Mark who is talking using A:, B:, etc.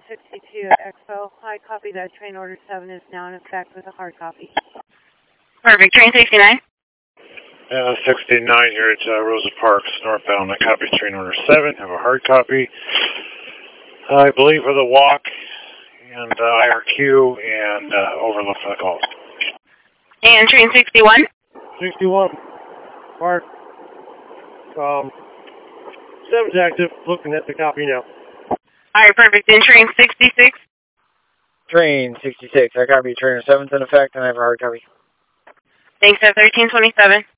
A: 62 Expo. I copy that. Train order 7 is now in effect with a hard copy.
B: Perfect. Train 69?
C: 69 here at Rosa Parks, northbound. I copy train order 7. Have a hard copy. I believe for the walk and IRQ and overlook for the calls.
B: And train 61?
D: 61. Mark. 7's active. Looking at the copy now.
B: All right, perfect. And train 66?
E: Train 66. I copy trainer 7's in effect, and I have a hard copy.
B: Thanks, at 1327.